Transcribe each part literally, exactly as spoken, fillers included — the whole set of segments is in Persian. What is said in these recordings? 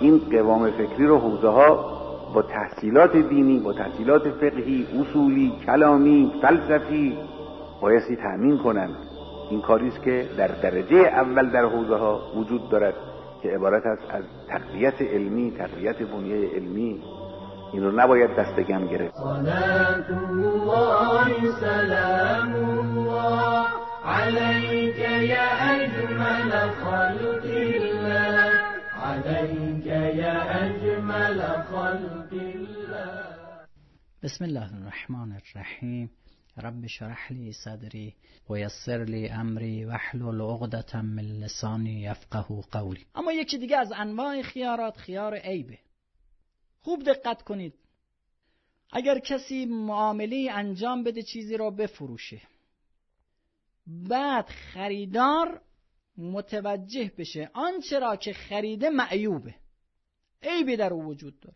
این قوام فکری رو حوزه ها با تحصیلات دینی، با تحصیلات فقهی، اصولی، کلامی، فلسفی بایستی تأمین کنند. این کاری است که در درجه اول در حوزه ها وجود دارد که عبارت است از تقویت علمی، تقویت بنیه علمی. این رو نباید دستگم گرفت. صلات الله سلام الله علیک یا اجمل خلق الله، علیک یا اجمل خلق الله. بسم الله الرحمن الرحیم. رب اشرح لی صدری و یسر لی امری واحلل عقدة من لسانی یفقهوا قولی. اما یکی دیگه از انواع خیارات خیار عیبه. خوب دقت کنید. اگر کسی معامله انجام بده، چیزی را بفروشه، بعد خریدار متوجه بشه آنچه را که خریده معیوبه، عیبی در او وجود داره.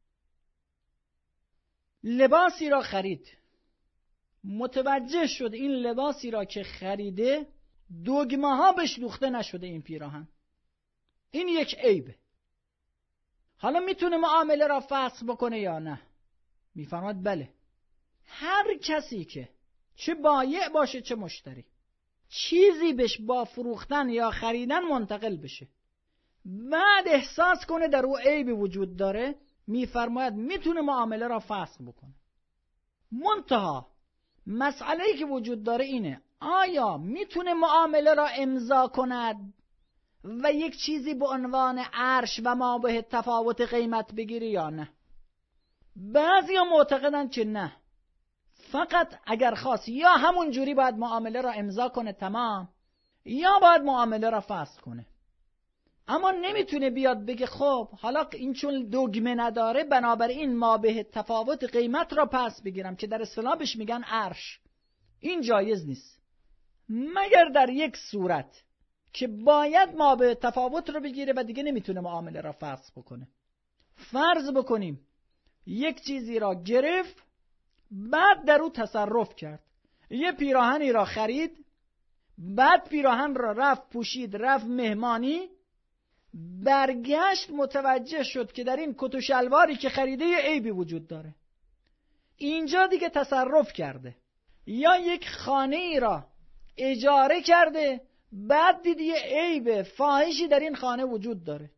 لباسی را خرید، متوجه شد این لباسی را که خریده دگمه ها بهش دوخته نشده، این پیراهن، این یک عیبه. حالا میتونه معامله را فسخ بکنه یا نه؟ میفرماد بله. هر کسی که چه بایع باشه چه مشتری، چیزی بهش با فروختن یا خریدن منتقل بشه، بعد احساس کنه در او عیبی وجود داره، میفرماید میتونه معامله را فسخ بکنه. منتها مسئله‌ای که وجود داره اینه: آیا میتونه معامله را امضا کند و یک چیزی به عنوان عرش و ما به تفاوت قیمت بگیره یا نه؟ بعضیا معتقدن که نه، فقط اگر خواست یا همون جوری باید معامله را امضا کنه تمام، یا باید معامله را فسخ کنه. اما نمیتونه بیاد بگه خب حالا این چون دگمه نداره بنابراین ما به تفاوت قیمت را پس بگیرم، که در اصطلاح بهش میگن عرش. این جایز نیست مگر در یک صورت که باید ما به تفاوت رو بگیره و دیگه نمیتونه معامله را فسخ بکنه. فرض بکنیم یک چیزی را گرفت، بعد در او تصرف کرد. یه پیراهنی را خرید، بعد پیراهن را رفت پوشید، رفت مهمانی، برگشت متوجه شد که در این کت و شلواری که خریده یه عیبی وجود داره. اینجا دیگه تصرف کرده. یا یک خانه ای را اجاره کرده، بعد دید یه عیب فاحشی در این خانه وجود داره.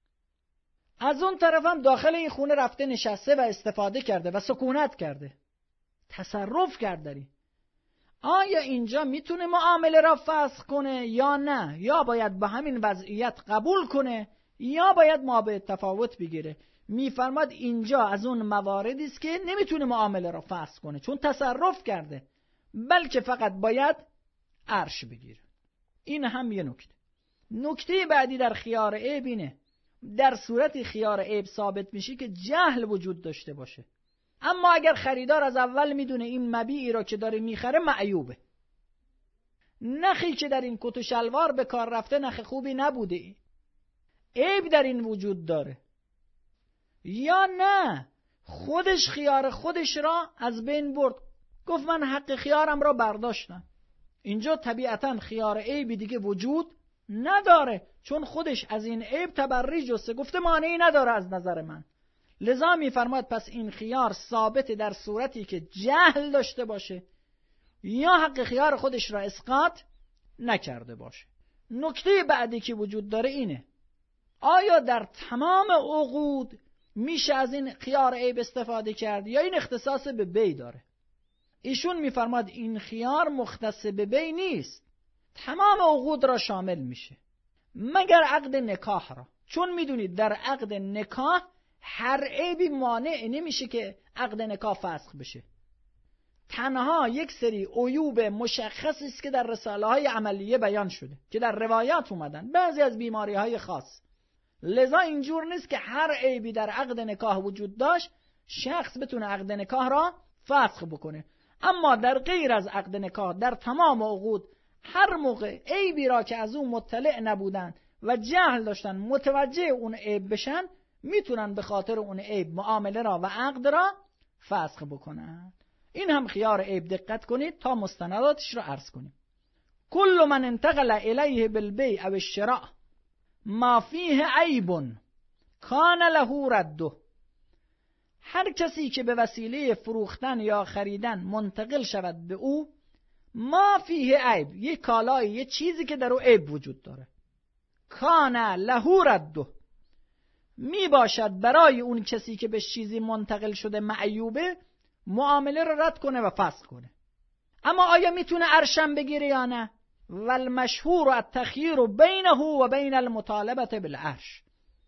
از اون طرف هم داخل این خونه رفته نشسته و استفاده کرده و سکونت کرده، تصرف کرد در این. آیا اینجا میتونه معامله را فسخ کنه یا نه؟ یا باید به همین وضعیت قبول کنه یا باید ما به تفاوت بگیره؟ میفرماد اینجا از اون مواردی است که نمیتونه معامله را فسخ کنه چون تصرف کرده، بلکه فقط باید عرش بگیره. این هم یه نکته. نکته بعدی در خیار عیب اینه: در صورت خیار عیب ثابت میشه که جهل وجود داشته باشه. اما اگر خریدار از اول میدونه این مبیعی را که داره میخره معیوبه، نخی که در این کت و شلوار به کار رفته نخ خوبی نبوده، عیب در این وجود داره، یا نه خودش خیار خودش را از بین برد، گفت من حق خیارم را برداشتم، اینجا طبیعتا خیار عیبی دیگه وجود نداره، چون خودش از این عیب تبری جسته، گفته مانعی نداره از نظر من. لذا میفرماد پس این خیار ثابت در صورتی که جهل داشته باشه یا حق خیار خودش را اسقاط نکرده باشه. نکته بعدی که وجود داره اینه: آیا در تمام عقود میشه از این خیار عیب استفاده کرد یا این اختصاص به بی داره؟ ایشون میفرماد این خیار مختص به بی نیست، تمام عقود را شامل میشه مگر عقد نکاح را، چون میدونید در عقد نکاح هر عیبی مانع نمیشه که عقد نکاح فسخ بشه. تنها یک سری عیوب مشخصی است که در رساله های عملیه بیان شده که در روایات اومدن، بعضی از بیماری های خاص. لذا اینجور نیست که هر عیبی در عقد نکاح وجود داشت شخص بتونه عقد نکاح را فسخ بکنه. اما در غیر از عقد نکاح در تمام عقود هر موقع عیبی را که از اون مطلع نبودن و جهل داشتن متوجه اون عیب بشن، میتونن به خاطر اون عیب معامله را و عقد را فسخ بکنن. این هم خیار عیب. دقت کنید تا مستنداتش را عرض کنیم. کل من انتقل الیه بالبیع او الشراء ما فیه عیب کان له رده. هر کسی که به وسیله فروختن یا خریدن منتقل شود به او ما فیه عیب، یه کالای، یه چیزی که در او عیب وجود داره، کان له رده، می باشد برای اون کسی که به چیزی منتقل شده معیوبه معامله رو رد کنه و فسخ کنه. اما آیا میتونه ارشم بگیره یا نه؟ والمشهور التخییر بینه و بین المطالبه بالعرش.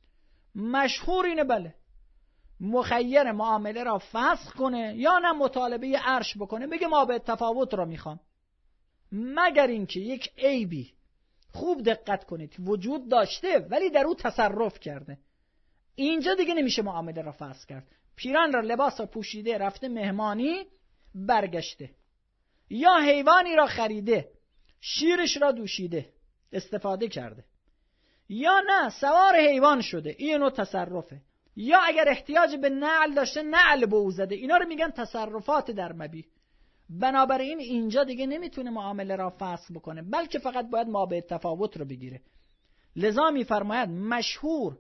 مشهور اینه بله، مخیر معامله را فسخ کنه یا نه مطالبه عرش بکنه، بگه ما به تفاوت را میخوام، مگر اینکه یک عیبی، خوب دقت کنید، وجود داشته ولی در او تصرف کرده، اینجا دیگه نمیشه معامله را فسخ کرد. پیران را لباس را پوشیده رفته مهمانی برگشته، یا حیوانی را خریده شیرش را دوشیده استفاده کرده، یا نه سوار حیوان شده، اینو تصرفه، یا اگر احتیاج به نعل داشته نعل به او زده، اینا رو میگن تصرفات در مبیع. بنابراین اینجا دیگه نمیتونه معامله را فسخ بکنه، بلکه فقط باید ما به تفاوت رو بگیره. لذا میفرماید مشهور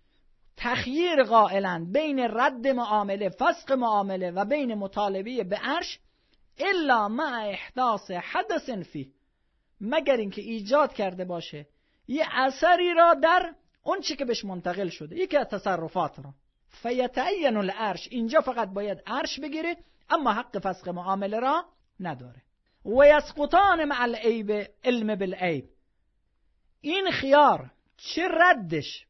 تخییر قائلند بین رد معامله، فسخ معامله و بین مطالبه به عرش، الا مع احداث حدث فیه، مگر اینکه ایجاد کرده باشه یه اثری را در اون چی که بهش منتقل شده، یکی از تصرفات را، فیتعین العرش، اینجا فقط باید عرش بگیره، اما حق فسخ معامله را نداره. و یسقطان مع العیب علم بالعیب، این خیار چه ردش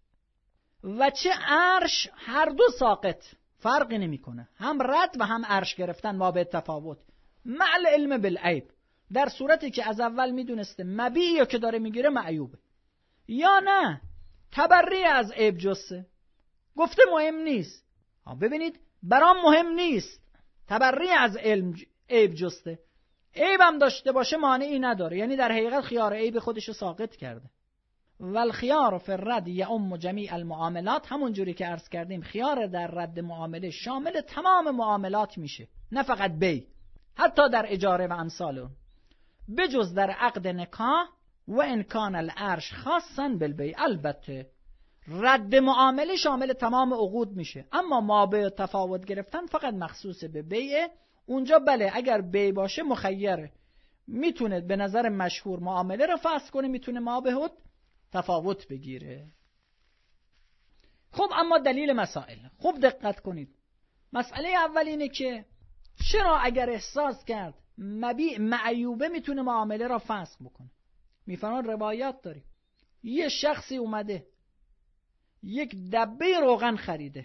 و چه عرش هر دو ساقط، فرقی نمیکنه، هم رد و هم عرش گرفتن ما به تفاوت، مع العلم بالعیب، در صورتی که از اول میدونسته مبیعی که داره میگیره معیوبه، یا نه تبری از عیب جسته، گفته مهم نیست، ببینید برام مهم نیست، تبری از علم عیب جسته، عیب هم داشته باشه مانعی نداره، یعنی در حقیقت خیار عیب خودشو ساقط کرده. والخیار فی الرد یعم جمیع المعاملات، همون جوری که عرض کردیم خیار در رد معامله شامل تمام معاملات میشه، نه فقط بی، حتی در اجاره و امثال اون، بجز در عقد نکاح و ان کان العرش خاصا بالبیع. البته رد معامله شامل تمام عقود میشه، اما ما به تفاوت گرفتن فقط مخصوص به بیع، اونجا بله اگر بیع باشه مخیره، میتونه به نظر مشهور معامله رو فسخ کنه، میتونه ما به تفاوت بگیره. خب اما دلیل مسائل خوب دقت کنید. مسئله اول اینه که چرا اگر احساس کرد مبیع معیوبه میتونه معامله را فسخ بکنه. میفرمان روایات داریم، یه شخصی اومده یک دبه روغن خریده،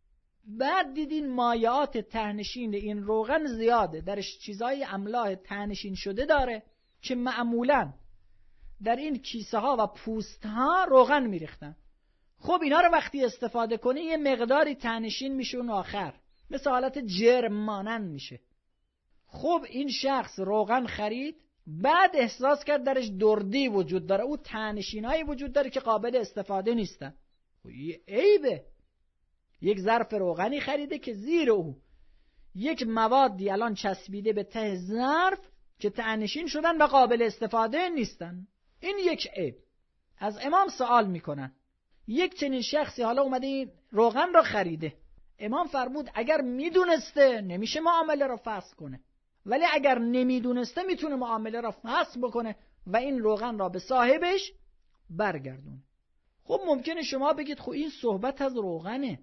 بعد دیدین مایعات تهنشین این روغن زیاده، درش چیزای املاح تهنشین شده داره که معمولاً در این کیسه ها و پوست ها روغن میریختن. خب اینا رو وقتی استفاده کنی یه مقداری تهنشین میشه اون آخر مثل حالت جرم مانند میشه. خب این شخص روغن خرید، بعد احساس کرد درش دردی وجود داره، او تهنشینایی وجود داره که قابل استفاده نیستن. یه عیبه. یک ظرف روغنی خریده که زیر او یک موادی الان چسبیده به ته ظرف که تهنشین شدن و قابل استفاده نیستن، این یک عیب. از امام سوال میکنن یک چنین شخصی حالا اومده این روغن را خریده، امام فرمود اگر میدونسته نمیشه معامله را فسخ کنه، ولی اگر نمیدونسته میتونه معامله را فسخ بکنه و این روغن را به صاحبش برگردونه. خب ممکنه شما بگید خب این صحبت از روغنه،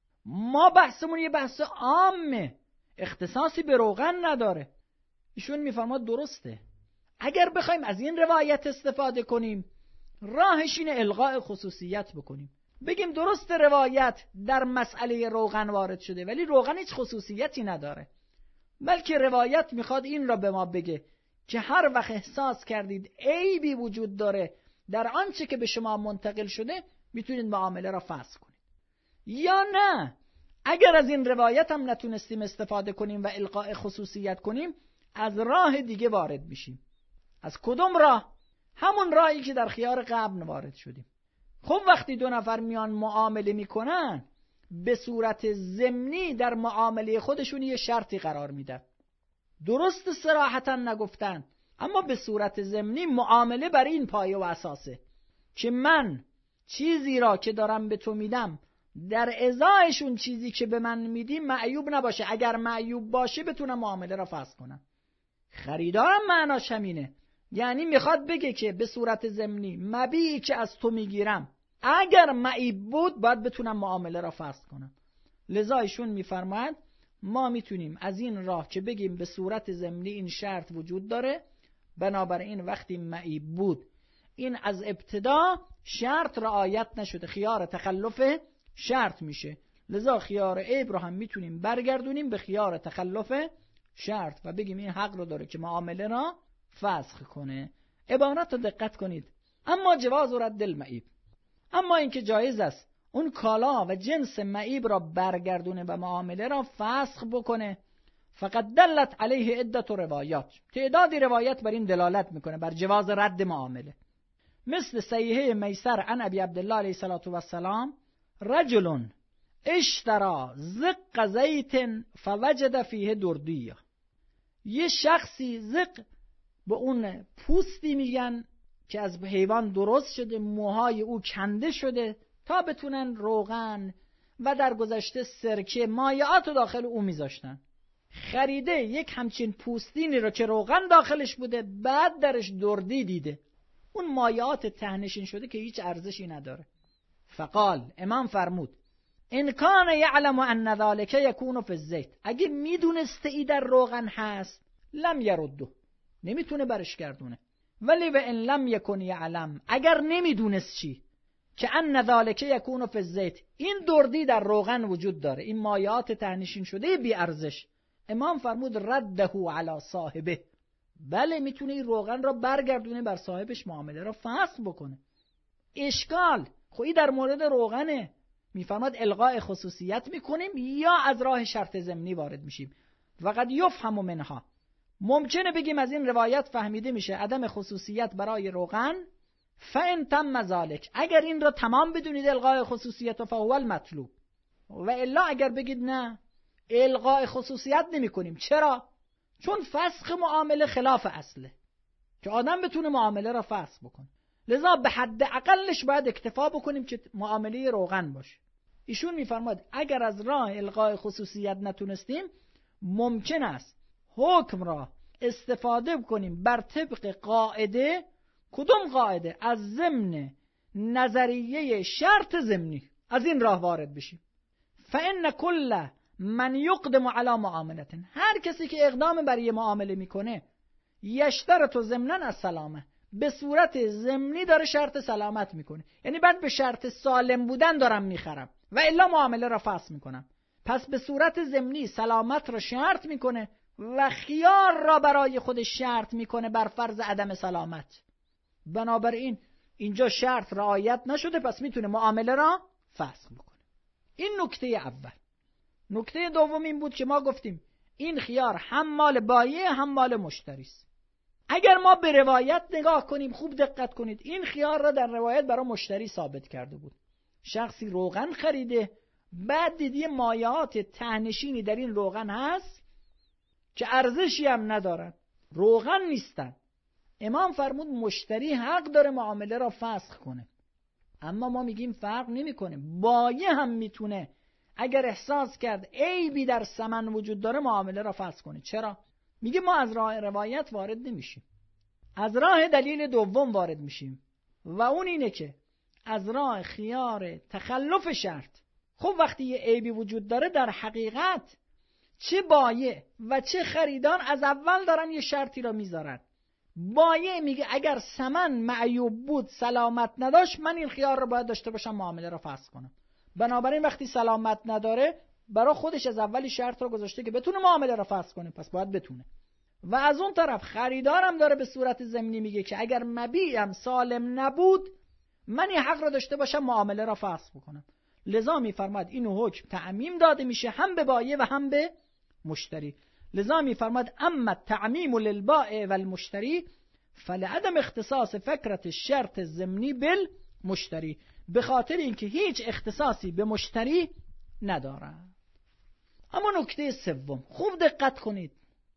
ما بحثمون یه بحث عامه، اختصاصی به روغن نداره. ایشون میفرماد درسته، اگر بخوایم از این روایت استفاده کنیم راهش اینه الغاء خصوصیت بکنیم، بگیم درست روایت در مسئله روغن وارد شده ولی روغن هیچ خصوصیتی نداره، بلکه روایت میخواد این را به ما بگه که هر وقت احساس کردید عیبی وجود داره در آنچه که به شما منتقل شده میتونید معامله را فسخ کنید. یا نه اگر از این روایت هم نتونستیم استفاده کنیم و الغاء خصوصیت کنیم از راه دیگه وارد میشیم. از کدوم راه؟ همون راهی که در خیار قبل وارد شدیم. خب وقتی دو نفر میان معامله میکنن به صورت ضمنی در معامله خودشون یه شرطی قرار میدن، درست صراحتا نگفتن اما به صورت ضمنی معامله بر این پایه و اساسه که من چیزی را که دارم به تو میدم در ازایشون چیزی که به من میدی معیوب نباشه. اگر معیوب باشه بتونم معامله را فسخ کنم. خریدارم معناش همینه، یعنی میخواد بگه که به صورت ضمنی مبیعی که از تو میگیرم اگر معیب بود باید بتونم معامله را فسخ کنم. لذا ایشون میفرماید ما میتونیم از این راه که بگیم به صورت ضمنی این شرط وجود داره، بنابراین وقتی معیب بود این از ابتدا شرط رعایت نشده، خیار تخلف شرط میشه. لذا خیار عیب رو هم میتونیم برگردونیم به خیار تخلف شرط و بگیم این حق رو داره که معامله را فسخ کنه. عبارت رو دقت کنید. اما جواز رد المعیب، اما اینکه جایز است اون کالا و جنس معیب را برگردونه و معامله را فسخ بکنه، فقط دلت علیه عدت روایات، تعدادی روایت بر این دلالت میکنه بر جواز رد معامله. مثل صحیحه میسر عن ابی عبدالله علیه الصلاة والسلام رجل اشترى زق زیت فوجد فیه دردیه، یه شخصی زق به اون پوستی میگن که از حیوان درست شده، موهای او کنده شده تا بتونن روغن و در گذشته سرکه مایعات رو داخل او میذاشتن. خریده یک همچین پوستینی رو که روغن داخلش بوده، بعد درش دردی دیده، اون مایعات تهنشین شده که هیچ ارزشی نداره. فقال، امام فرمود ان کان یعلم ان ذلک یکون فی الزیت، اگه میدونسته ای در روغن هست لم یرده، نمیتونه برش گردونه. ولی و ان لم یکن یعلم، اگر نمیدونست چی؟ که ان ذلک یکون فی الزیت، این دردی در روغن وجود داره، این مایعات تهنشین شده بی ارزش. امام فرمود رده علی صاحبه، بله میتونه این روغن را برگردونه بر صاحبش، معامله را فسخ بکنه. اشکال خویی در مورد روغنه، میفرماد الغاء خصوصیت میکنیم یا از راه شرط ضمنی وارد میشیم. فقط یفهم منها، ممکنه بگیم از این روایت فهمیده میشه عدم خصوصیت برای روغن. فان تم ذلک، اگر این را تمام بدونید الغاء خصوصیت فهو المطلوب، و الا اگر بگید نه الغاء خصوصیت نمی کنیم. چرا؟ چون فسخ معامله خلاف اصله که آدم بتونه معامله را فسخ بکنه، لذا به حد اقلش باید اکتفا بکنیم که معامله روغن باشه. ایشون میفرماد اگر از راه الغاء خصوصیت نتونستیم، ممکن است حکم را استفاده کنیم بر طبق قاعده. کدوم قاعده؟ از ضمن نظریه شرط ضمنی، از این راه وارد بشیم. فإن کل من یقدم علی معاملة، هر کسی که اقدام بر یه معامله میکنه یشترط ضمنا السلامه، به صورت ضمنی داره شرط سلامت میکنه، یعنی بعد به شرط سالم بودن دارم میخرم و الا معامله را فسخ میکنم. پس به صورت ضمنی سلامت را شرط میکنه و خیار را برای خودش شرط میکنه بر فرض عدم سلامت. بنابراین اینجا شرط رعایت نشده، پس میتونه معامله را فسخ بکنه. این نکته اول. نکته دوم این بود که ما گفتیم این خیار هم مال بایع هم مال مشتری است. اگر ما به روایت نگاه کنیم، خوب دقت کنید، این خیار را در روایت برای مشتری ثابت کرده بود. شخصی روغن خریده، بعد دیدی مایعات تهنشینی در این روغن هست که ارزشی هم ندارن، روغن نیستن. امام فرمود مشتری حق داره معامله را فسخ کنه. اما ما میگیم فرق نمیکنه، بایع هم میتونه اگر احساس کرد عیبی در ثمن وجود داره معامله را فسخ کنه. چرا؟ میگه ما از راه روایت وارد نمیشیم، از راه دلیل دوم وارد میشیم و اون اینه که از راه خیار تخلف شرط. خب وقتی یه عیبی وجود داره، در حقیقت چه بایع و چه خریدار از اول دارن یه شرطی را میذارن. بایع میگه اگر ثمن معیوب بود، سلامت نداشت، من این خیار رو باید داشته باشم معامله را فسخ کنم. بنابراین وقتی سلامت نداره، برای خودش از اولی شرط رو گذاشته که بتونه معامله را فسخ کنه، پس باید بتونه. و از اون طرف خریدارم داره به صورت ضمنی میگه که اگر مبیعم سالم نبود، من این حق رو داشته باشم معامله را فسخ بکنم. لذا میفرماد اینو حکم تعمیم داده میشه هم به بایع و هم به مشتری. لذا میفرماد اما تعمیم للبائع و المشتری فلعدم اختصاص فکرت الشرط الضمنی بالمشتری، به خاطر اینکه هیچ اختصاصی به مشتری نداره. اما نکته سوم، خوب دقت کنید،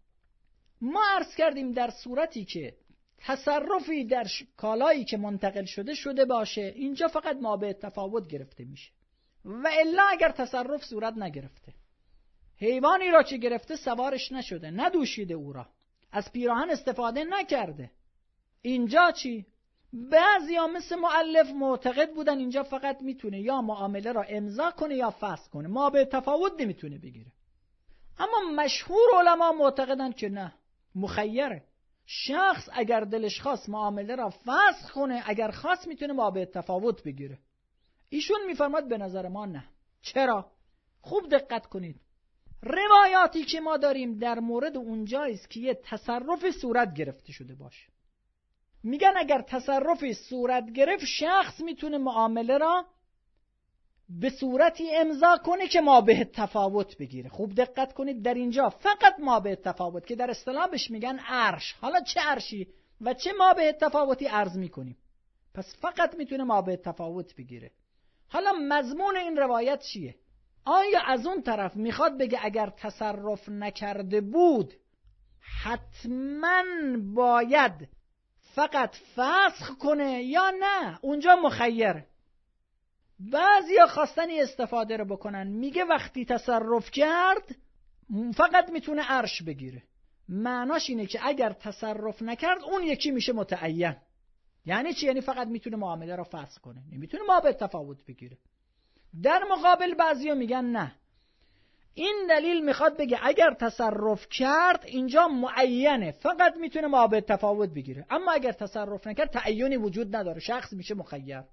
ما عرض کردیم در صورتی که تصرفی در کالایی که منتقل شده شده باشه، اینجا فقط ما به تفاوت گرفته میشه. و الا اگر تصرف صورت نگرفته، حیوانی را که گرفته سوارش نشده، ندوشیده، او را از پیراهن استفاده نکرده، اینجا چی؟ بعضیا مثل مؤلف معتقد بودن اینجا فقط میتونه یا معامله را امضا کنه یا فسخ کنه، ما به تفاوت نمیتونه بگیره. اما مشهور علما معتقدن که نه، مخیره. شخص اگر دلش خواست معامله را فسخ کنه، اگر خواست میتونه ما به تفاوت بگیره. ایشون میفرماد به نظر ما نه. چرا؟ خوب دقت کنید. روایاتی که ما داریم در مورد اونجاییست که یه تصرف صورت گرفته شده باشه. میگن اگر تصرفی صورت گرفت، شخص میتونه معامله را به صورتی امضا کنه که ما به تفاوت بگیره. خوب دقت کنید، در اینجا فقط ما به تفاوت که در اصطلاح بهش میگن عرش. حالا چه عرشی و چه ما به تفاوتی عرض میکنیم، پس فقط میتونه ما به تفاوت بگیره. حالا مضمون این روایت چیه؟ آیا از اون طرف میخواد بگه اگر تصرف نکرده بود حتما باید فقط فسخ کنه یا نه؟ اونجا مخیر. بعضیا خواستن استفاده رو بکنن، میگه وقتی تصرف کرد فقط میتونه عرش بگیره. معناش اینه که اگر تصرف نکرد اون یکی میشه متعین. یعنی چی؟ یعنی فقط میتونه معامله رو فسخ کنه، نمیتونه ما به تفاوت بگیره. در مقابل بعضیا میگن نه، این دلیل میخواد بگه اگر تصرف کرد اینجا معینه، فقط میتونه ما به تفاوت بگیره، اما اگر تصرف نکرد تعیینی وجود نداره، شخص میشه مخیر.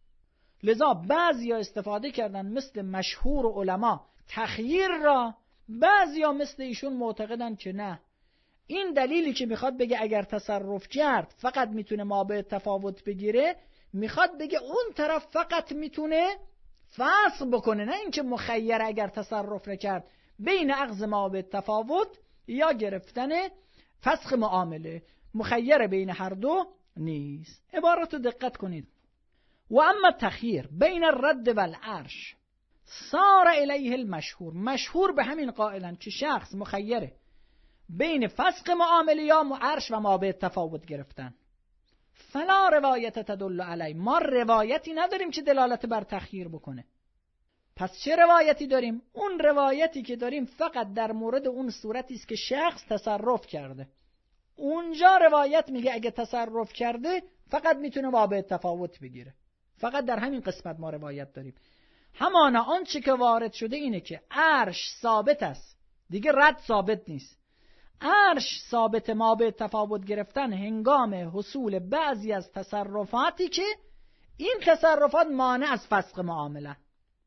لذا بعضیا استفاده کردن مثل مشهور علما تخییر را، بعضیا مثل ایشون معتقدن که نه، این دلیلی که میخواد بگه اگر تصرف کرد فقط میتونه ما به تفاوت بگیره، میخواد بگه اون طرف فقط میتونه فسخ بکنه، نه اینکه مخیر اگر تصرف نکرد بین اخذ ما به تفاوت یا گرفتن فسخ معامله، مخیر بین هر دو نیست. عبارت رو دقت کنید. و اما تخییر بین الرد و العرش صار الیه المشهور، مشهور به همین قائلن که شخص مخیره بین فسخ معامله یا عرش و ما به تفاوت گرفتن. فلا روایت تدل علی، ما روایتی نداریم که دلالت بر تخییر بکنه. پس چه روایتی داریم؟ اون روایتی که داریم فقط در مورد اون صورتی است که شخص تصرف کرده. اونجا روایت میگه اگه تصرف کرده فقط میتونه ما به تفاوت بگیره. فقط در همین قسمت ما روایت داریم. همانا آنچه که وارد شده اینه که عرش ثابت است، دیگه رد ثابت نیست. عرش ثابت ما به تفاوت گرفتن هنگام حصول بعضی از تصرفاتی که این تصرفات مانع از فسخ معامله،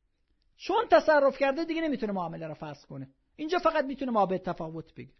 چون تصرف کرده دیگه نمیتونه معامله را فسخ کنه، اینجا فقط میتونه ما به تفاوت بگیره.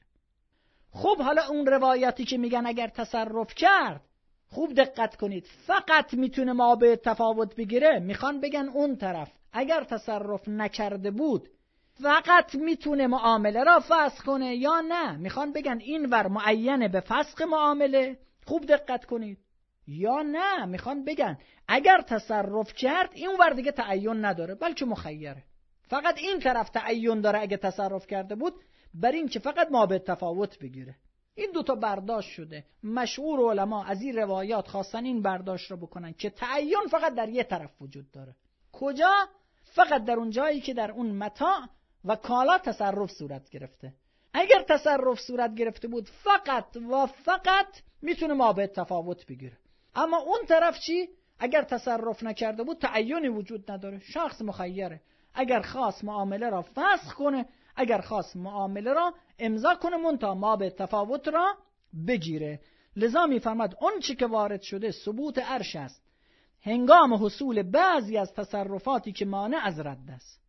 خب حالا اون روایتی که میگن اگر تصرف کرد، خوب دقت کنید، فقط میتونه ما به تفاوت بگیره، میخوان بگن اون طرف اگر تصرف نکرده بود فقط میتونه معامله را فسخ کنه یا نه؟ میخوان بگن این ور معینه به فسخ معامله، خوب دقت کنید، یا نه میخوان بگن اگر تصرف کرد این ور دیگه تعین نداره بلکه مخیره، فقط این طرف تعین داره اگه تصرف کرده بود، بر این که فقط ما به تفاوت بگیره. این دوتا برداشت شده. مشهور علما از این روایات خواستن این برداشت رو بکنن که تعین فقط در یه طرف وجود داره. کجا؟ فقط در اون جایی که در اون متاع و کالا تصرف صورت گرفته. اگر تصرف صورت گرفته بود فقط و فقط میتونه ما به تفاوت بگیره. اما اون طرف چی؟ اگر تصرف نکرده بود تعیینی وجود نداره، شخص مخیره، اگر خواست معامله را فسخ کنه، اگر خواست معامله را امضا کنه، منتها ما به تفاوت را بگیره. لذا میفرماد اون چی که وارد شده ثبوت عرش است هنگام حصول بعضی از تصرفاتی که مانع از رد است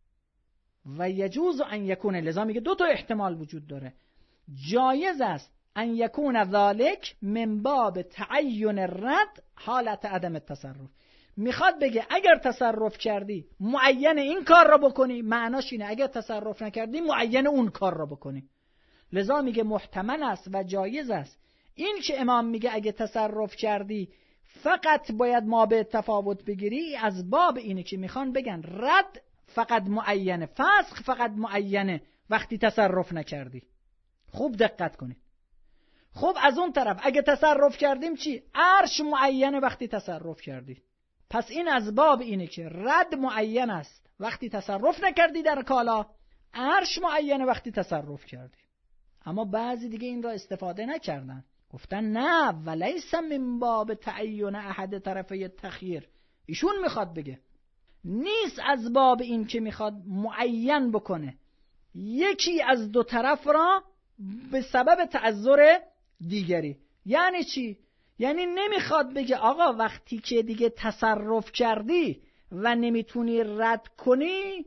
و یجوز ان یکونه، لذا میگه دو تا احتمال وجود داره، جایز است ان یکون ذالک من باب تعین الرد حالت عدم التصرف. میخواد بگه اگر تصرف کردی معین این کار را بکنی، معناش اینه اگر تصرف نکردی معین اون کار را بکنی. لذا میگه محتمل است و جایز است این که امام میگه اگه تصرف کردی فقط باید ما به تفاوت بگیری، از باب اینه که میخوان بگن رد فقط معینه، فسخ فقط معینه وقتی تصرف نکردی. خوب دقت کنید. خب از اون طرف اگه تصرف کردیم چی؟ عرش معینه وقتی تصرف کردی. پس این از باب اینه که رد معین است وقتی تصرف نکردی در کالا، عرش معینه وقتی تصرف کردی. اما بعضی دیگه این را استفاده نکردن، گفتن نه ولیس من باب تعین احد طرفی تخییر. ایشون میخواد بگه نیست از باب این که میخواد معین بکنه یکی از دو طرف را به سبب تعذر دیگری. یعنی چی؟ یعنی نمیخواد بگه آقا وقتی که دیگه تصرف کردی و نمیتونی رد کنی،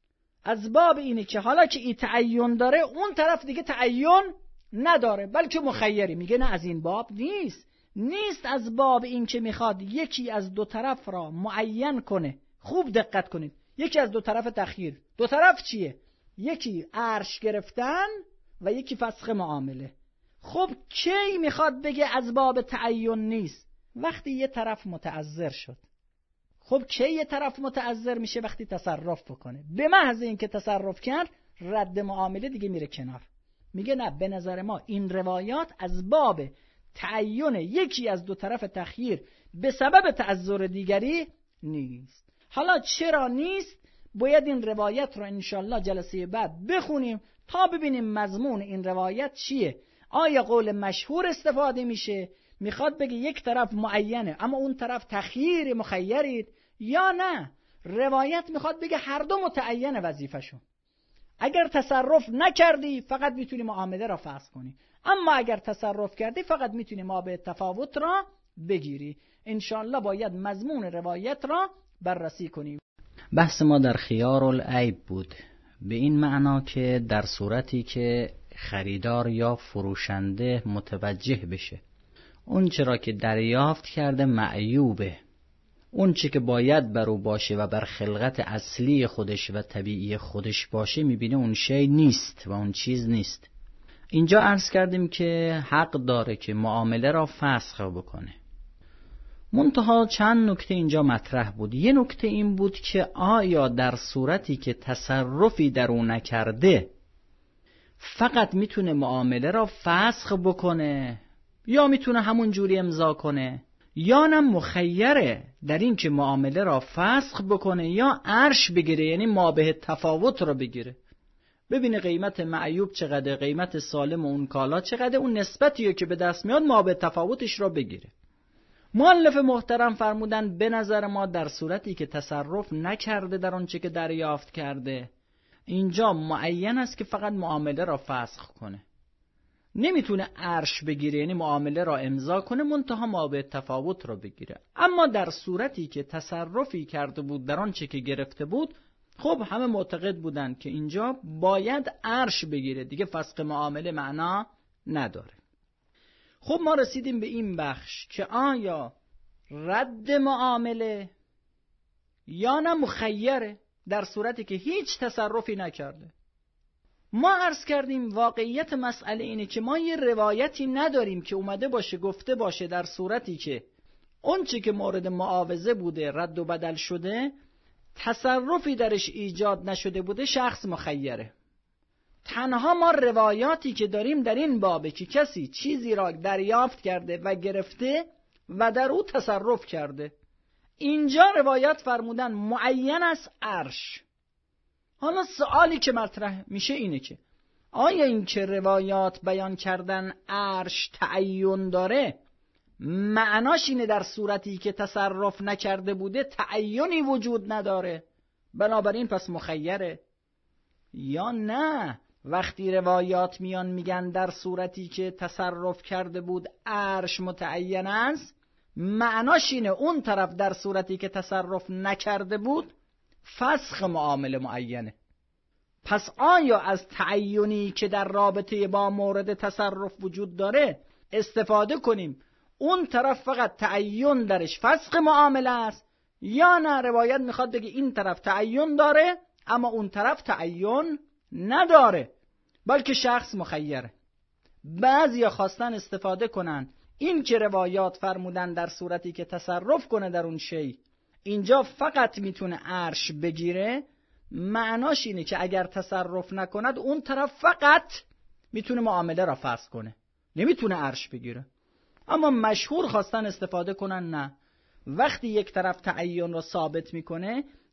از باب اینه که حالا که این تعین داره اون طرف دیگه تعین نداره، بلکه مخیری. میگه نه، از این باب نیست. نیست از باب این که میخواد یکی از دو طرف را معین کنه. خوب دقت کنید، یکی از دو طرف تخییر. دو طرف چیه؟ یکی عرش گرفتن و یکی فسخ معامله. خب کی میخواد بگه از باب تعین نیست؟ وقتی یه طرف متعذر شد. خب کی یه طرف متعذر میشه؟ وقتی تصرف بکنه. به محض اینکه تصرف کرد رد معامله دیگه میره کنار. میگه نه، به نظر ما این روایات از باب تعین یکی از دو طرف تخییر به سبب تعذر دیگری نیست. حالا چرا نیست؟ باید این روایت رو انشالله جلسه بعد بخونیم تا ببینیم مضمون این روایت چیه. آیا قول مشهور استفاده میشه، میخواد بگه یک طرف معینه اما اون طرف تخییر مخیرید، یا نه روایت میخواد بگه هر دو متعین وظیفه‌شون. اگر تصرف نکردی فقط میتونی معامله را فسخ کنی، اما اگر تصرف کردی فقط میتونی ما به تفاوت را بگیری. انشالله باید مضمون روایت را بررسی کنیم. بحث ما در خیار العیب بود، به این معنا که در صورتی که خریدار یا فروشنده متوجه بشه اون چرا که دریافت کرده معیوبه، اون چی که باید بر او باشه و بر خلقت اصلی خودش و طبیعی خودش باشه میبینه اون شی نیست و اون چیز نیست. اینجا عرض کردیم که حق داره که معامله را فسخ بکنه. منتها چند نکته اینجا مطرح بود. یه نکته این بود که آیا در صورتی که تصرفی در اون نکرده فقط میتونه معامله را فسخ بکنه یا میتونه همون جوری امضا کنه، یا نه مخیره در این که معامله را فسخ بکنه یا عرش بگیره، یعنی مابه تفاوت را بگیره. ببینه قیمت معیوب چقدر، قیمت سالم اون کالا چقدر، اون نسبتیه که به دست میاد مابه تفاوتش را بگیره. مؤلف محترم فرمودن به نظر ما در صورتی که تصرف نکرده در آنچه که دریافت کرده، اینجا معین است که فقط معامله را فسخ کنه، نمیتونه عرش بگیره یعنی معامله را امضا کنه، منتها مابه تفاوت را بگیره. اما در صورتی که تصرفی کرده بود در آنچه که گرفته بود، خب همه معتقد بودن که اینجا باید عرش بگیره، دیگه فسخ معامله معنا نداره. خب ما رسیدیم به این بخش که آیا رد معامله یا نه مخیره در صورتی که هیچ تصرفی نکرده. ما عرض کردیم واقعیت مسئله اینه که ما یه روایتی نداریم که اومده باشه گفته باشه در صورتی که اون چی که مورد معاوضه بوده رد و بدل شده، تصرفی درش ایجاد نشده بوده، شخص مخیره. تنها ما روایاتی که داریم در این بابه که کسی چیزی را دریافت کرده و گرفته و در او تصرف کرده. اینجا روایات فرمودن معین است عرش. حالا سوالی که مطرح میشه اینه که آیا این که روایات بیان کردن عرش تعین داره معناش اینه در صورتی که تصرف نکرده بوده تعینی وجود نداره بنابراین پس مخیره، یا نه وقتی روایات میان میگن در صورتی که تصرف کرده بود عرش متعین است معناش اینه اون طرف در صورتی که تصرف نکرده بود فسخ معامله معینه. پس آیا از تعینی که در رابطه با مورد تصرف وجود داره استفاده کنیم اون طرف فقط تعین درش فسخ معامله است، یا نه روایت میخواد بگه این طرف تعین داره اما اون طرف تعین نداره بلکه شخص مخیره. بعضیا خواستن استفاده کنن این که روایات فرمودن در صورتی که تصرف کنه در اون شی اینجا فقط میتونه عرش بگیره، معناش اینه که اگر تصرف نکند اون طرف فقط میتونه معامله را فسخ کنه، نمیتونه عرش بگیره. اما مشهور خواستن استفاده کنن نه، وقتی یک طرف تعین را ثابت میکنه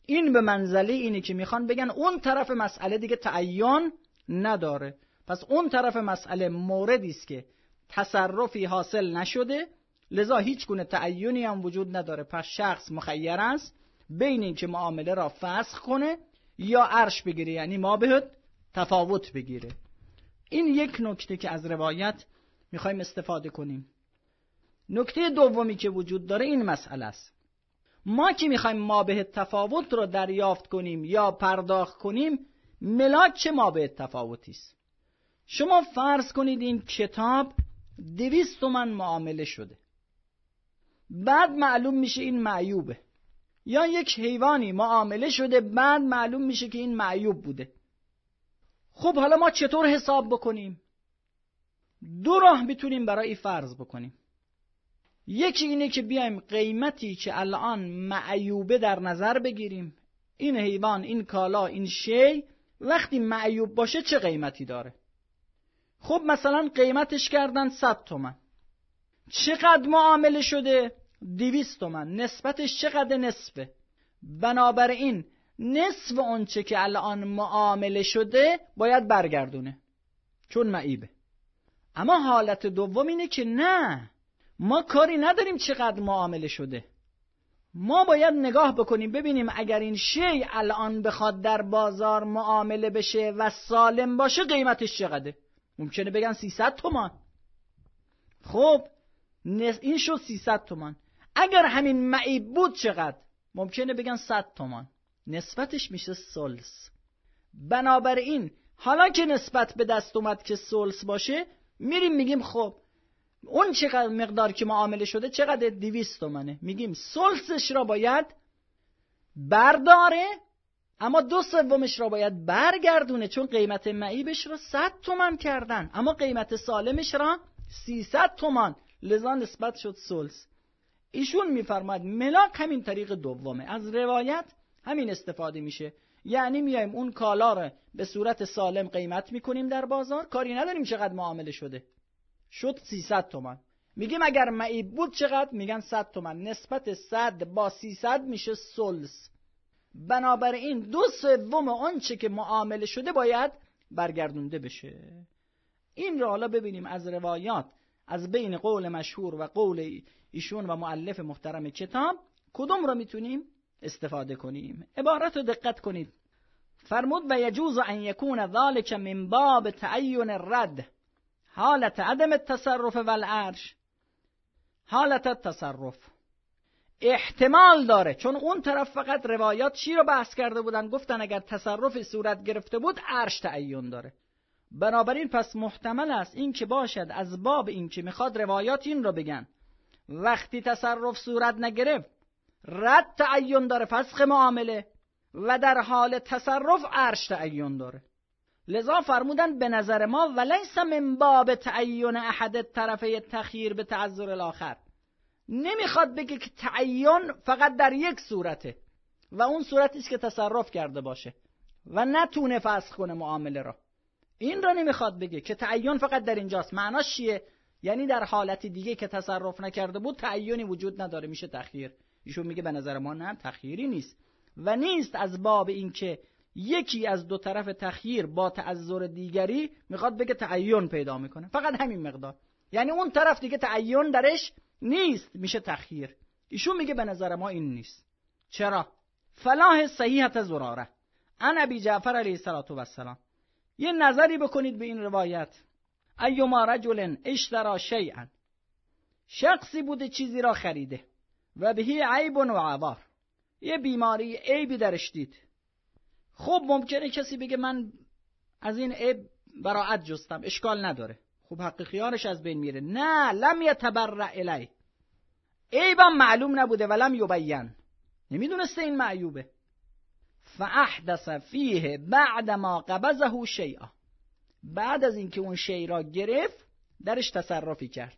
این به منزله اینه که میخوان بگن اون طرف مسئله دیگه تعین نداره. پس اون طرف مسئله موردی است که تصرفی حاصل نشده، لذا هیچ گونه تعینی هم وجود نداره. پس شخص مخیر است بین این که معامله را فسخ کنه یا عرش بگیره، یعنی ما بهت تفاوت بگیره. این یک نکته که از روایت میخوایم استفاده کنیم. نکته دومی که وجود داره این مسئله است. ما که میخوایم ما به تفاوت رو دریافت کنیم یا پرداخت کنیم، ملاک چه ما به تفاوتی است؟ شما فرض کنید این کتاب دویست تومن معامله شده، بعد معلوم میشه این معیوبه. یا یک حیوانی معامله شده، بعد معلوم میشه که این معیوب بوده. خب حالا ما چطور حساب بکنیم؟ دو راه میتونیم برای فرض بکنیم. یکی اینه که بیایم قیمتی که الان معیوبه در نظر بگیریم. این حیوان، این کالا، این شی وقتی معیوب باشه چه قیمتی داره؟ خب مثلا قیمتش کردن صد تومن. چقدر معامله شده؟ دویست تومن. نسبتش چقدر؟ نصفه. بنابراین نصف اونچه که الان معامله شده باید برگردونه، چون معیبه. اما حالت دوم اینه که نه، ما کاری نداریم چقدر معامله شده. ما باید نگاه بکنیم ببینیم اگر این شی الان بخواد در بازار معامله بشه و سالم باشه قیمتش چقدره؟ ممکنه بگن سیصد تومان. خب این شد سیصد تومان. اگر همین معیب بود چقدر؟ ممکنه بگن صد تومان. نسبتش میشه ثلث. بنابراین حالا که نسبت به دست اومد که ثلث باشه، میریم میگیم خب اون چقدر مقدار که معامله شده چقدر؟ دویست تومنه. میگیم ثلثش را باید برداره، اما دو سومش را باید برگردونه، چون قیمت معیبش را صد تومن کردن اما قیمت سالمش را سیصد تومان، لذا نسبت شد ثلث. ایشون میفرماید ملاک همین طریق دومه. از روایت همین استفاده میشه. یعنی میایم اون کالا را به صورت سالم قیمت میکنیم در بازار، کاری نداریم چقدر معامله شده، شد سیصد تومان. میگیم اگر معیب بود چقدر؟ میگن صد تومان. نسبت صد با سیصد میشه ثلث. بنابراین دو سوم آنچه که معامله شده باید برگردونده بشه. این را حالا ببینیم از روایات، از بین قول مشهور و قول ایشون و مؤلف محترم کتاب کدوم را میتونیم استفاده کنیم. عبارت رو دقت کنید. فرمود و یجوز ان یکون ذلک من باب تعین الرد حالت عدم التصرف والعرش حالت التصرف. احتمال داره، چون اون طرف فقط روایات چی رو بحث کرده بودن؟ گفتن اگر تصرف صورت گرفته بود عرش تعین داره. بنابراین پس محتمل است این که باشد از باب این که میخواد روایات این رو بگن وقتی تصرف صورت نگرفت رد تعین داره، فسخ معامله، و در حال تصرف عرش تعین داره. لذا فرمودن به نظر ما ولیس من باب تعین احد طرفی تخییر به تعذر الاخر. نمیخواد بگه که تعین فقط در یک صورته و اون صورتی است که تصرف کرده باشه و نتونه فسخ کنه معامله را. این را نمیخواد بگه که تعین فقط در اینجاست. معناش چیه؟ یعنی در حالت دیگه که تصرف نکرده بود تعیینی وجود نداره، میشه تخییر. ایشون میگه به نظر ما نه، تخییری نیست و نیست از باب این که یکی از دو طرف تخییر با تعذر دیگری میخواد بگه تعین پیدا میکنه، فقط همین مقدار. یعنی اون طرف دیگه تعین درش نیست، میشه تخییر. ایشون میگه به نظر ما این نیست. چرا؟ فلاح صحیحت زراره عن ابی جعفر علیه السلام. یه نظری بکنید به این روایت. ایما رجل اشترا شیئا، شخصی بوده چیزی را خریده و بهی عیب و عوار، یه بیماری عیبی درش دید. خب ممکنه کسی بگه من از این عیب براءت جستم، اشکال نداره. خب حق خیارش از بین میره. نه، لم یتبرع الی، عیبم معلوم نبوده ولم یبین، نمیدونسته این معیوبه. فاحدث فیه بعد ما قبضه شیئا، بعد از اینکه اون شیء را گرفت درش تصرفی کرد.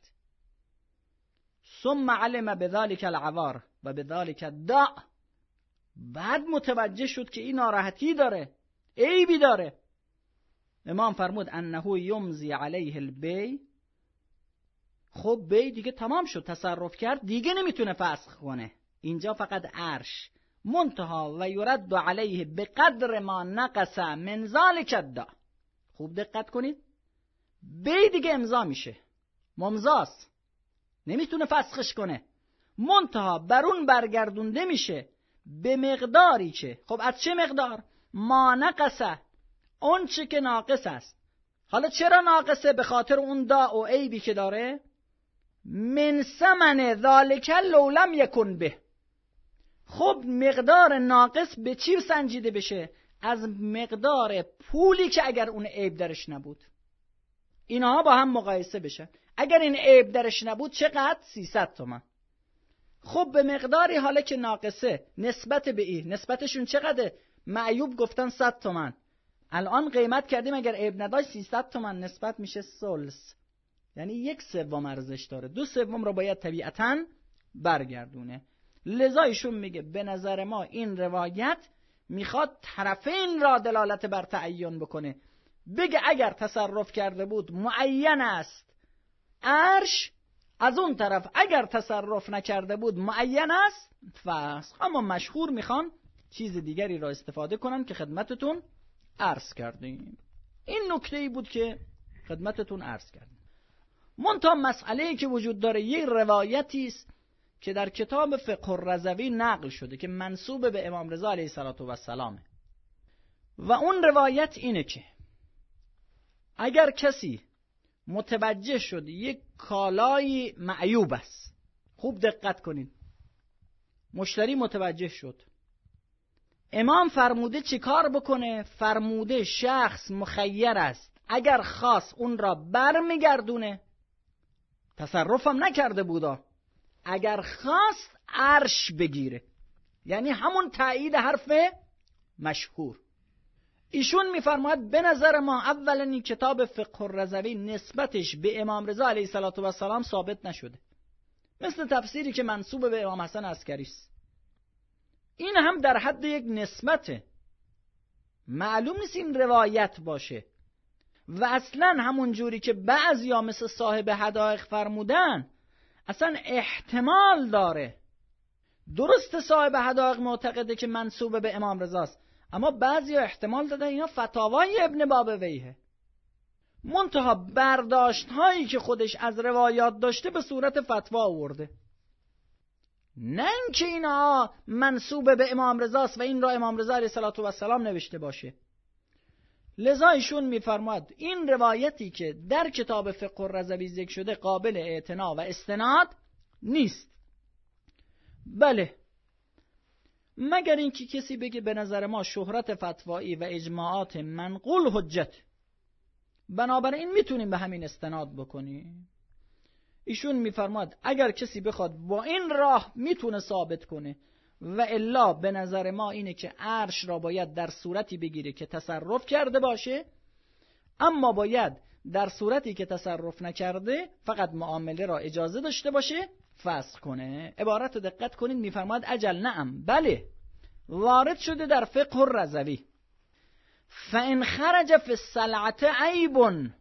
ثم علم بذلك العوار و بذلك الداء، بعد متوجه شد که این ناراحتی داره، عیبی داره. امام فرمود انه یمضی علیه البیع. خب بیع دیگه تمام شد، تصرف کرد دیگه نمیتونه فسخ کنه. اینجا فقط عرش منتها و یرد علیه به قدر ما نقص من ذلک الداء. خوب دقت کنید، بی دیگه امضا میشه، ممضاست، نمیتونه فسخش کنه، منتها بر اون برگردونده میشه به مقداری که، خب از چه مقدار؟ ما نقصه، اون چه که ناقص است. حالا چرا ناقصه؟ به خاطر اون داء و عیبی که داره. من ثمن ذالک لو لم یکن به. خب مقدار ناقص به چی سنجیده بشه؟ از مقدار پولی که اگر اون عیب درش نبود. اینها با هم مقایسه بشن. اگر این عیب درش نبود چقدر؟ سیصد تومان. خب به مقداری حالا که ناقصه نسبت به این، نسبتشون چقدره؟ معیوب گفتن صد تومان، الان قیمت کردیم اگر عیب نداشت سیصد تومان، نسبت میشه ثلث، یعنی یک سوم ارزش داره، دو سوم رو باید طبیعتاً برگردونه. لذا ایشون میگه به نظر ما این روایت میخواد طرفین را دلالت بر تعین بکنه، بگه اگر تصرف کرده بود معین است عرش، از اون طرف اگر تصرف نکرده بود معین است فسخ. اما مشهور میخوان چیز دیگری را استفاده کنن که خدمتتون عرض کردیم. این نکته‌ای بود که خدمتتون عرض کردیم. منتها مسئله‌ای که وجود داره یک روایتی است که در کتاب فقه الرضوی نقل شده که منسوب به امام رضا علیه السلام و اون روایت اینه که اگر کسی متوجه شد یک کالای معیوب است، خوب دقت کنید، مشتری متوجه شد، امام فرموده چی کار بکنه؟ فرموده شخص مخیر است اگر خواست اون را بر میگردونه، تصرفم نکرده بودا، اگر خواست عرش بگیره، یعنی همون تایید حرف مشهور. ایشون میفرماید به نظر ما اولا این کتاب فقه الرضوی نسبتش به امام رضا علیه السلام ثابت نشده، مثل تفسیری که منسوب به امام حسن عسکری است. این هم در حد یک نسبته، معلوم نیست این روایت باشه. و اصلا همون جوری که بعضیا مثل صاحب حدائق فرمودن اصلا احتمال داره، درست صاحب حدائق معتقده که منسوب به امام رضاست، اما بعضیا احتمال دادن اینا فتاوای ابن بابویه، منتها برداشت هایی که خودش از روایات داشته به صورت فتوا آورده، نه اینکه اینا منسوب به امام رضاست و این را امام رضا علیه السلام نوشته باشه. لذا ایشون میفرماد این روایتی که در کتاب فقه الرضوی ذکر شده قابل اعتنا و استناد نیست. بله، مگر اینکه کسی بگه به نظر ما شهرت فتوایی و اجماعات منقول حجت، بنابراین میتونیم به همین استناد بکنیم. ایشون میفرماد اگر کسی بخواد با این راه میتونه ثابت کنه، و الا به نظر ما اینه که عرش را باید در صورتی بگیره که تصرف کرده باشه، اما باید در صورتی که تصرف نکرده فقط معامله را اجازه داشته باشه فسخ کنه. عبارت رو دقت کنید، میفرماد اجل نعم، بله وارد شده در فقه الرضوی فان خرج فی السلعة عیب،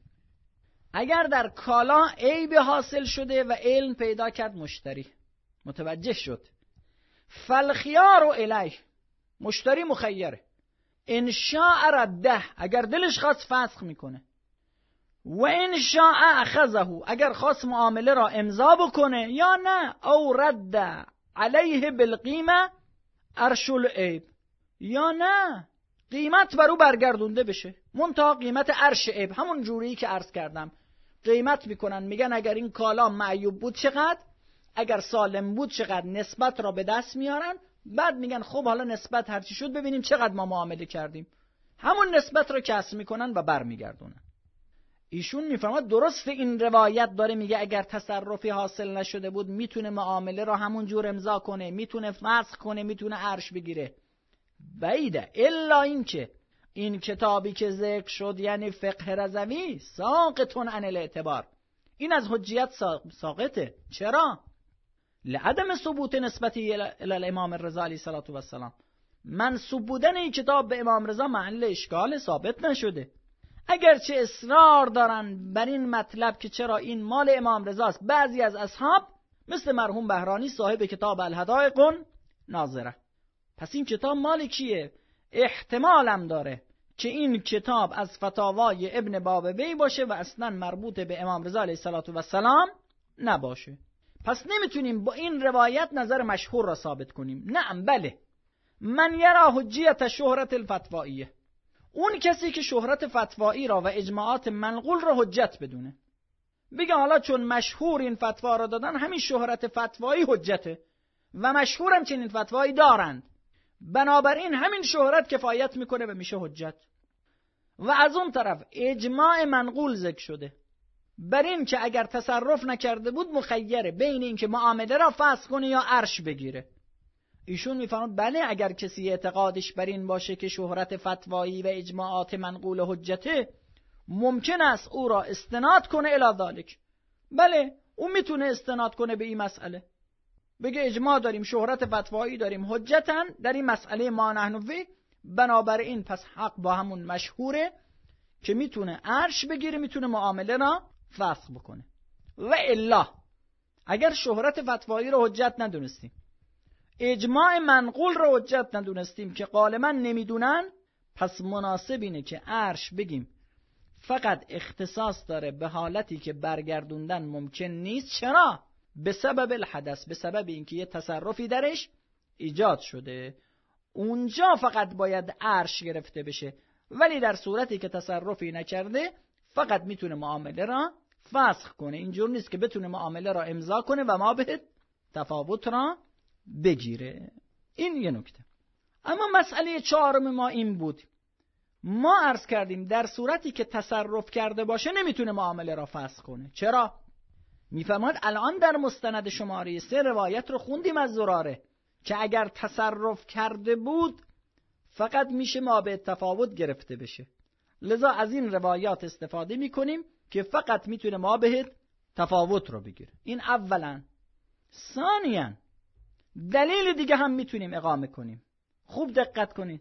اگر در کالا عیب حاصل شده و علم پیدا کرد مشتری متوجه شد، فالخیار الیه، مشتری مخیره، ان شاء رده، اگر دلش خواست فسخ میکنه، و ان شاء اخذه، اگر خواست معامله را امضا بکنه، یا نه او رد علیه بالقیمه ارش العیب، یا نه قیمت برو برگردونده بشه، منتها قیمت عرش عیب، همون جوری که عرض کردم قیمت میکنن، میگن اگر این کالا معیوب بود چقدر، اگر سالم بود چقدر، نسبت را به دست میارن، بعد میگن خب حالا نسبت هرچی شد ببینیم چقدر ما معامله کردیم، همون نسبت را کسر میکنن و برمیگردونن. ایشون میفرماد درست این روایت داره میگه اگر تصرفی حاصل نشده بود میتونه معامله را همون جور امضا کنه، میتونه فسخ کنه، میتونه عرش بگیره. بعیده الا اینکه این کتابی که ذکر شد یعنی فقه رضوی ساقطون عن الاعتبار، این از حجیت ساقطه. چرا؟ لعدم ثبوت نسبتی الی الامام الرضا علیه السلام، منسوب بودن این کتاب به امام رضا محل اشکال ثابت نشده. اگرچه اصرار دارن بر این مطلب که چرا این مال امام رضاست، بعضی از اصحاب مثل مرحوم بهرانی صاحب کتاب الحدائق ناظره، پس این کتاب مال کیه؟ احتمالم داره که این کتاب از فتاوای ابن بابوی باشه و اصلا مربوط به امام رضا علیه السلام نباشه. پس نمیتونیم با این روایت نظر مشهور را ثابت کنیم. نعم بله، من یرا حجیت شهرت الفتوائیه، اون کسی که شهرت فتوایی را و اجماعات منقول را حجت بدونه، بگه حالا چون مشهور این فتوا را دادن همین شهرت فتوایی حجته و مشهورم چنین فتوایی دارند، بنابراین همین شهرت کفایت میکنه و میشه حجت. و از اون طرف اجماع منقول ذکر شده بر این که اگر تصرف نکرده بود مخیره بین این که معامله را فسخ کنه یا عرش بگیره. ایشون میفرماید بله، اگر کسی اعتقادش بر این باشه که شهرت فتوایی و اجماعات منقول حجته، ممکن است او را استناد کنه الی ذالک. بله، او میتونه استناد کنه به این مسئله، بگه اجماع داریم، شهرت فتوایی داریم، حجتن در این مسئله ما نحن فی، بنابراین پس حق با همون مشهوره که میتونه عرش بگیره، میتونه معامله را فسخ بکنه. و الا اگر شهرت فتوایی را حجت ندونستیم، اجماع منقول را حجت ندونستیم که غالبا نمیدونن، پس مناسب اینه که عرش بگیم فقط اختصاص داره به حالتی که برگردوندن ممکن نیست. چرا؟ به سبب الحدث، به سبب اینکه یه تصرفی درش ایجاد شده، اونجا فقط باید عرش گرفته بشه، ولی در صورتی که تصرفی نکرده فقط میتونه معامله را فسخ کنه. اینجور نیست که بتونه معامله را امضا کنه و ما به تفاوت را بگیره. این یه نکته. اما مسئله چهارم ما این بود، ما عرض کردیم در صورتی که تصرف کرده باشه نمیتونه معامله را فسخ کنه. چرا؟ میفرماید الان در مستند شماره سه روایت رو خوندیم از زراره که اگر تصرف کرده بود فقط میشه ما به تفاوت گرفته بشه، لذا از این روایات استفاده میکنیم که فقط میتونه ما به تفاوت رو بگیره. این اولا. ثانیاً دلیل دیگه هم میتونیم اقامه کنیم. خوب دقت کنید.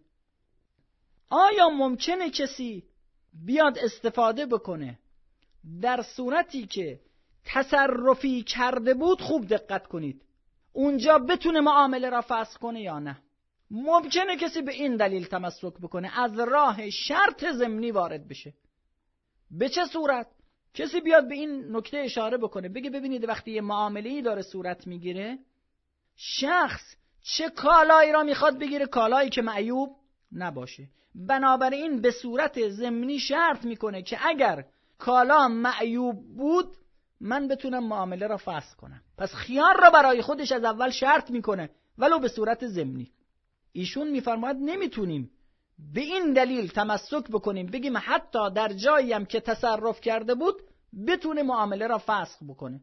آیا ممکنه کسی بیاد استفاده بکنه در صورتی که تصرفی کرده بود، خوب دقت کنید، اونجا بتونه معامله را فسخ کنه یا نه؟ ممکنه کسی به این دلیل تمسک بکنه، از راه شرط ضمنی وارد بشه. به چه صورت؟ کسی بیاد به این نکته اشاره بکنه، بگه ببینید وقتی یه معامله‌ای داره صورت میگیره، شخص چه کالایی را میخواد بگیره، کالایی که معیوب نباشه، بنابراین به صورت ضمنی شرط میکنه که اگر کالا معیوب بود من بتونم معامله را فسخ کنم. پس خیار را برای خودش از اول شرط میکنه ولو به صورت ضمنی. ایشون میفرماید نمیتونیم به این دلیل تمسک بکنیم بگیم حتی در جایی هم که تصرف کرده بود بتونه معامله را فسخ بکنه.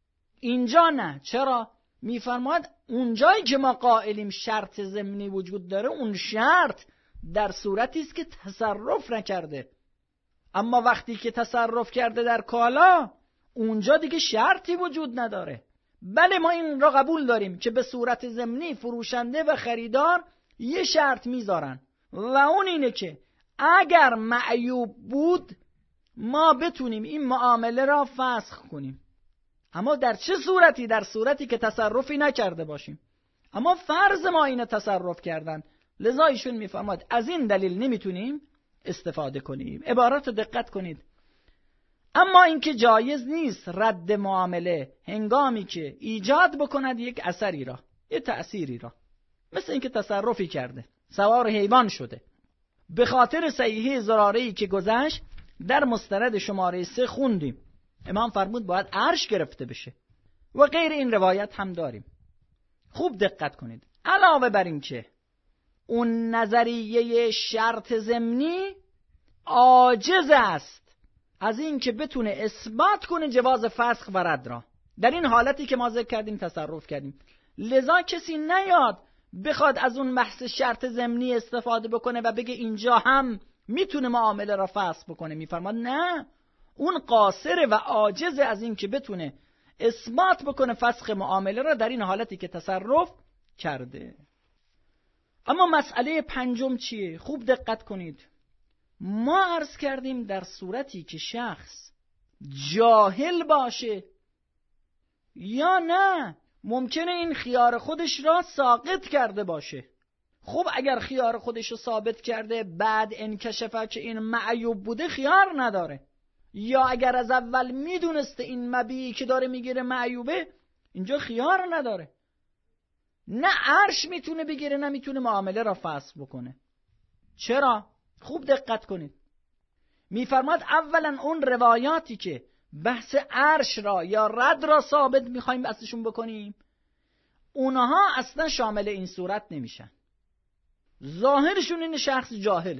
اینجا نه. چرا؟ میفرماید اون جایی که ما قائلیم شرط ضمنی وجود داره، اون شرط در صورتی است که تصرف نکرده. اما وقتی که تصرف کرده در کالا، اونجا دیگه شرطی وجود نداره. بله ما این را قبول داریم که به صورت ضمنی فروشنده و خریدار یه شرط میذارن و اون اینه که اگر معیوب بود ما بتونیم این معامله را فسخ کنیم. اما در چه صورتی؟ در صورتی که تصرفی نکرده باشیم. اما فرض ما اینه تصرف کردن، لذا ایشون میفرماد از این دلیل نمیتونیم استفاده کنیم. عبارت رو دقت کنید. اما اینکه جایز نیست رد معامله هنگامی که ایجاد بکند یک اثری را، یک تأثیری را، مثل اینکه تصرفی کرده، سوار حیوان شده، به خاطر صحیحه زراره‌ای که گذشت در مستند شماره سه خوندیم، امام فرمود باید عرش گرفته بشه و غیر این روایت هم داریم. خوب دقت کنید. علاوه بر این که اون نظریه شرط ضمنی عاجز است از این که بتونه اثبات کنه جواز فسخ و رد را، در این حالتی که ما ذکر کردیم تصرف کردیم، لذا کسی نیاد بخواد از اون بحث شرط ضمنی استفاده بکنه و بگه اینجا هم میتونه معامله را فسخ بکنه. میفرماد نه، اون قاصر و عاجز از این که بتونه اثبات بکنه فسخ معامله را در این حالتی که تصرف کرده. اما مسئله پنجم چیه؟ خوب دقت کنید. ما عرض کردیم در صورتی که شخص جاهل باشه یا نه ممکنه این خیار خودش را ساقط کرده باشه. خب اگر خیار خودش رو ثابت کرده بعد انکشفه که این معیوب بوده خیار نداره، یا اگر از اول میدونسته این مبیعی که داره میگیره معیوبه اینجا خیار نداره. نه عرش میتونه بگیره نه میتونه معامله را فسخ بکنه. چرا؟ خوب دقت کنید. میفرماد اولا اون روایاتی که بحث عرش را یا رد را ثابت میخوایم بحثشون بکنیم اونها اصلا شامل این صورت نمیشن. ظاهرشون این شخص جاهله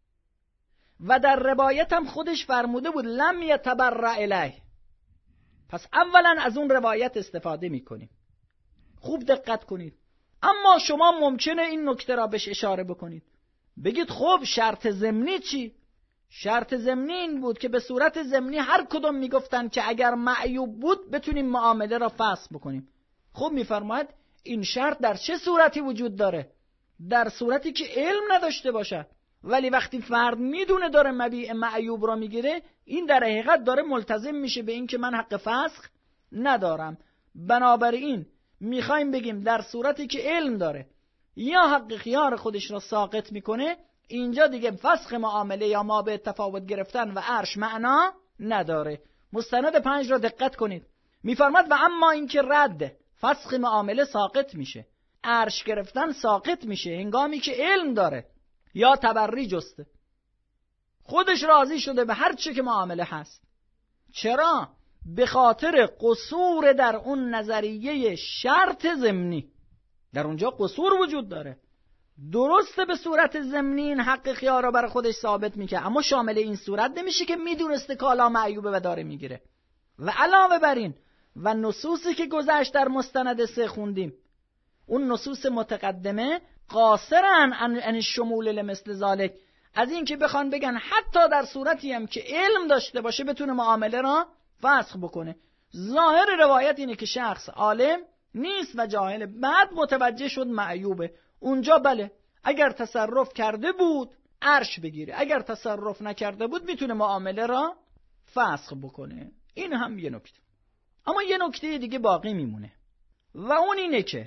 و در روایت هم خودش فرموده بود لم یتبرع الیه. پس اولا از اون روایت استفاده میکنیم. خوب دقت کنید. اما شما ممکنه این نکته را بهش اشاره بکنید، بگید خب شرط ضمنی چی؟ شرط ضمنی این بود که به صورت ضمنی هر کدوم میگفتن که اگر معیوب بود بتونیم معامله را فسخ بکنیم. خب میفرماید این شرط در چه صورتی وجود داره؟ در صورتی که علم نداشته باشه. ولی وقتی فرد میدونه داره مبیع معیوب را میگیره این در حقیقت داره ملتزم میشه به این که من حق فسخ ندارم. بنابراین میخوایم بگیم در صورتی که علم داره یا حق خیار خودش را ساقط میکنه اینجا دیگه فسخ معامله یا ما به تفاوت گرفتن و عرش معنا نداره. مستند پنج را دقت کنید. میفرماد و اما این که رد فسخ معامله ساقط میشه، عرش گرفتن ساقط میشه هنگامی که علم داره یا تبری جسته، خودش راضی شده به هر چه که معامله هست. چرا؟ به خاطر قصور در اون نظریه شرط ضمنی. در اونجا قصور وجود داره. درسته به صورت ضمنی این حق خیار را برای خودش ثابت میکنه اما شامل این صورت نمیشه که میدونسته کالا معیوبه و داره میگیره. و علاوه بر این و نصوصی که گذشت در مستند سه خوندیم اون نصوص متقدمه قاصرن ان شمول لمثل ذالک، از این که بخوان بگن حتی در صورتی هم که علم داشته باشه بتونه معامله را فسخ بکنه. ظاهر روایت اینه که شخص عالم نیست و جاهل، بعد متوجه شد معیوبه. اونجا بله اگر تصرف کرده بود عرش بگیره، اگر تصرف نکرده بود میتونه معامله را فسخ بکنه. این هم یه نکته. اما یه نکته دیگه باقی میمونه و اون اینه که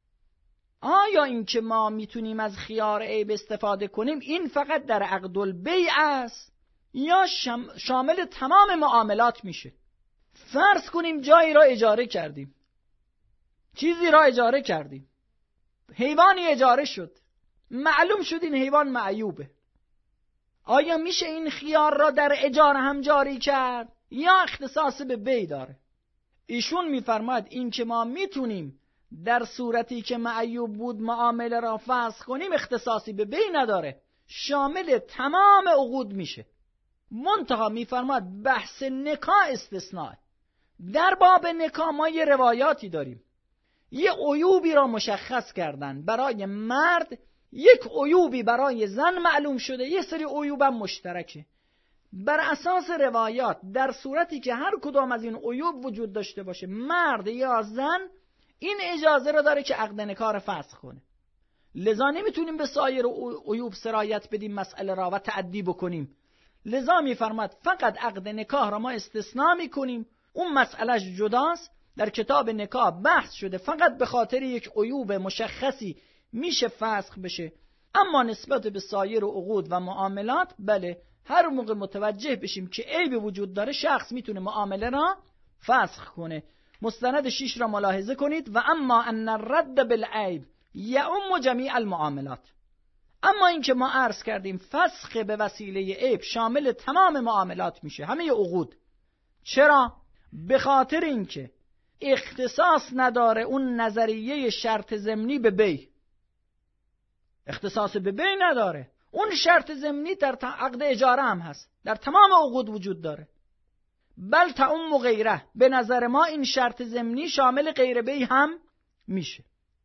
آیا این که ما میتونیم از خیار عیب استفاده کنیم این فقط در عقد البیع است یا شامل تمام معاملات میشه؟ فرض کنیم جایی را اجاره کردیم، چیزی را اجاره کردیم، حیوانی اجاره شد، معلوم شد این حیوان معیوبه. آیا میشه این خیار را در اجاره هم جاری کرد یا اختصاص به بیع داره؟ ایشون میفرماد این که ما میتونیم در صورتی که معیوب بود معامله را فسخ کنیم اختصاصی به بیع نداره، شامل تمام عقود میشه. منتها میفرماد بحث نکاح استثناء. در باب نکاح ما یه روایاتی داریم، یه عیوبی را مشخص کردن برای مرد، یک عیوبی برای زن معلوم شده، یه سری عیوبم مشترکه. بر اساس روایات در صورتی که هر کدام از این عیوب وجود داشته باشه مرد یا زن این اجازه را داره که عقد نکاح را فسخ کنه. لذا نمیتونیم به سایر عیوب سرایت بدیم مسئله را و تعدی بکنیم. لذا میفرماد فقط عقد نکاح را ما استثناء میکنیم، اون مسئلهش جداست، در کتاب نکاح بحث شده، فقط به خاطر یک عیوب مشخصی میشه فسخ بشه. اما نسبت به سایر عقود و معاملات بله هر موقع متوجه بشیم که عیب وجود داره شخص میتونه معامله را فسخ کنه. مستند شش را ملاحظه کنید. و اما ان الرد بالعیب یعم جمیع المعاملات. اما این که ما عرض کردیم فسخ به وسیله عیب شامل تمام معاملات میشه، همه عقود. چرا؟ به خاطر اینکه اختصاص نداره اون نظریه شرط ضمنی به بیع، اختصاص به بیع نداره. اون شرط ضمنی در عقد اجاره هم هست، در تمام عقود وجود داره. بل تعم غیره، به نظر ما این شرط ضمنی شامل غیر بیع هم میشه.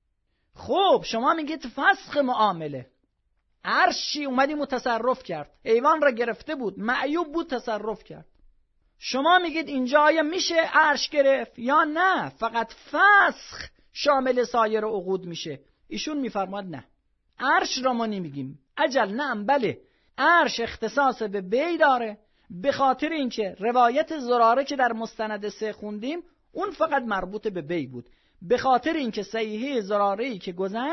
خب شما میگید فسخ معامله، عرشی اومدی متصرف کرد، حیوان را گرفته بود، معیوب بود تصرف کرد. شما میگید اینجا آیا میشه عرش گرفت یا نه فقط فسخ شامل سایر عقود میشه؟ ایشون میفرماد نه، عرش را ما نمیگیم. اجل نه، بله عرش اختصاص به بیع داره، به خاطر اینکه روایت زراره که در مستند سه خوندیم اون فقط مربوط به بیع بود، به خاطر اینکه صحیحه زراره‌ای که گذشت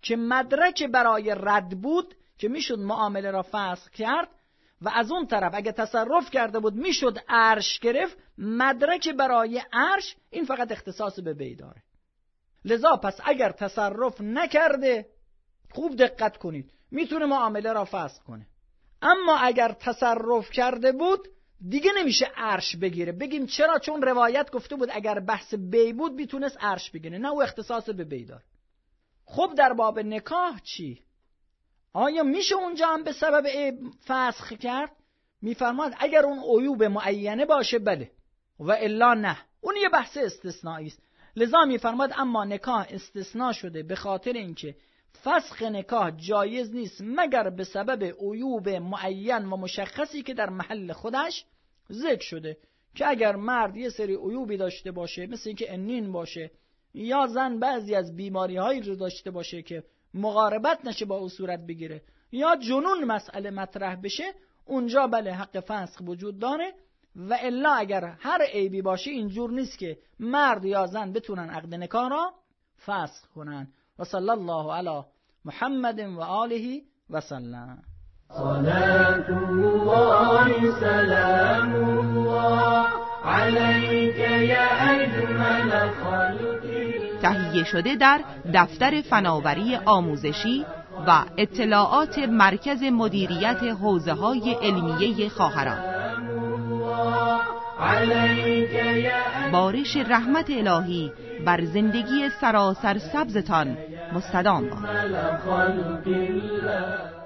که مدرک برای رد بود که میشد معامله را فسخ کرد، و از اون طرف اگه تصرف کرده بود میشد عرش گرفت، مدرک برای عرش این فقط اختصاص به بی داره. لذا پس اگر تصرف نکرده، خوب دقت کنید، میتونه معامله را فسخ کنه. اما اگر تصرف کرده بود دیگه نمیشه عرش بگیره. بگیم چرا؟ چون روایت گفته بود اگر بحث بی بود میتونست عرش بگیره، نه او اختصاص به بی داره. خب در باب نکاح چی؟ آیا میشه اونجا هم به سبب عیب فسخ کرد؟ میفرماد اگر اون عیوب معینه باشه بله، و الا نه، اون یه بحث استثنایی است. لذا میفرماد اما نکاح استثناء شده به خاطر اینکه فسخ نکاح جایز نیست مگر به سبب عیوب معین و مشخصی که در محل خودش ذکر شده، که اگر مرد یه سری عیوبی داشته باشه مثل اینکه انین باشه، یا زن بعضی از بیماری هایی رو داشته باشه که مقاربت نشه با او صورت بگیره، یا جنون مسئله مطرح بشه، اونجا بله حق فسخ وجود داره. و الا اگر هر عیبی باشه اینجور نیست که مرد یا زن بتونن عقد نکاح را فسخ کنن. و صلی الله علی محمد و آله و سلم. صلاة الله سلام الله عليك يا أجمل خلق. تهیه شده در دفتر فناوری آموزشی و اطلاعات مرکز مدیریت حوزه‌های علمیه خواهران. بارش رحمت الهی بر زندگی سراسر سبزتان مستدام باد.